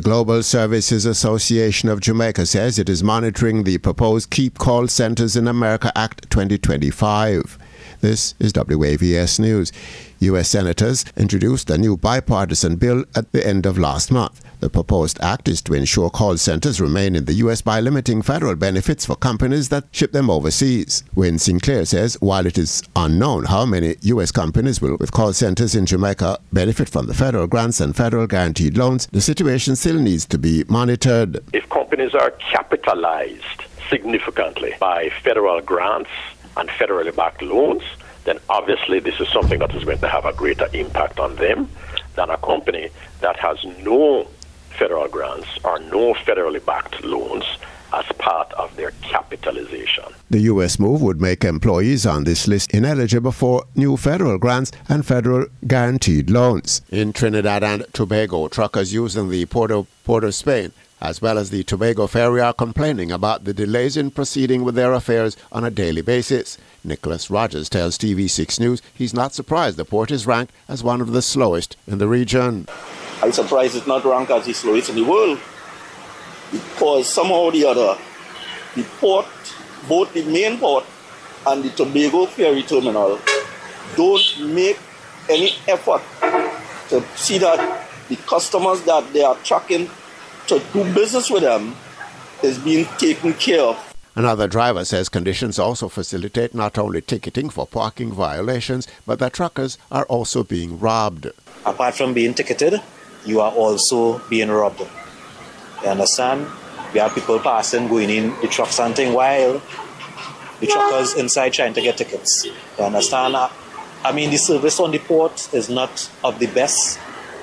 Global Services Association of Jamaica says it is monitoring the proposed Keep Call Centers in America Act 2025. This is WAVS News. U.S. senators introduced a new bipartisan bill at the end of last month. The proposed act is to ensure call centers remain in the U.S. by limiting federal benefits for companies that ship them overseas. Wayne Sinclair says while it is unknown how many U.S. companies will, with call centers in Jamaica, benefit from the federal grants and federal guaranteed loans, the situation still needs to be monitored. If companies are capitalized significantly by federal grants and federally backed loans, then obviously this is something that is going to have a greater impact on them than a company that has no federal grants or no federally backed loans as part of their capitalization. The U.S. move would make employees on this list ineligible for new federal grants and federal guaranteed loans. In Trinidad and Tobago, truckers using the Port of Spain as well as the Tobago Ferry are complaining about the delays in proceeding with their affairs on a daily basis. Nicholas Rogers tells TV6 News he's not surprised the port is ranked as one of the slowest in the region. I'm surprised it's not ranked as the slowest in the world, because somehow or the other, the port, both the main port and the Tobago Ferry Terminal, don't make any effort to see that the customers that they are tracking to do business with them is being taken care of. Another driver says conditions also facilitate not only ticketing for parking violations, but that truckers are also being robbed. Apart from being ticketed, you are also being robbed. You understand? We have people passing, going in the trucks and thing, while the truckers inside trying to get tickets. You understand? I mean, the service on the port is not of the best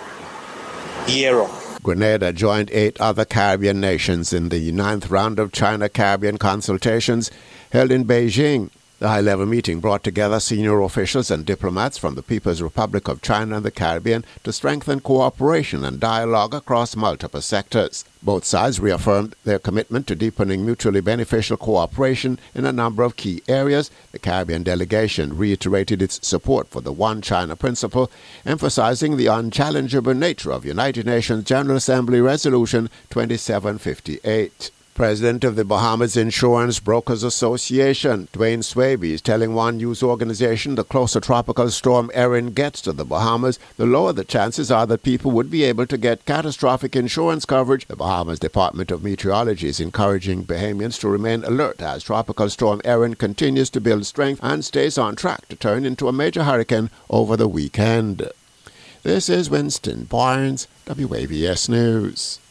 year-round. Grenada joined 8 other Caribbean nations in the 9th round of China-Caribbean consultations held in Beijing. The high-level meeting brought together senior officials and diplomats from the People's Republic of China and the Caribbean to strengthen cooperation and dialogue across multiple sectors. Both sides reaffirmed their commitment to deepening mutually beneficial cooperation in a number of key areas. The Caribbean delegation reiterated its support for the One China principle, emphasizing the unchallengeable nature of United Nations General Assembly Resolution 2758. President of the Bahamas Insurance Brokers Association, Dwayne Swaby, is telling one news organization the closer tropical storm Erin gets to the Bahamas, the lower the chances are that people would be able to get catastrophic insurance coverage. The Bahamas Department of Meteorology is encouraging Bahamians to remain alert as tropical storm Erin continues to build strength and stays on track to turn into a major hurricane over the weekend. This is Winston Barnes, WAVS News.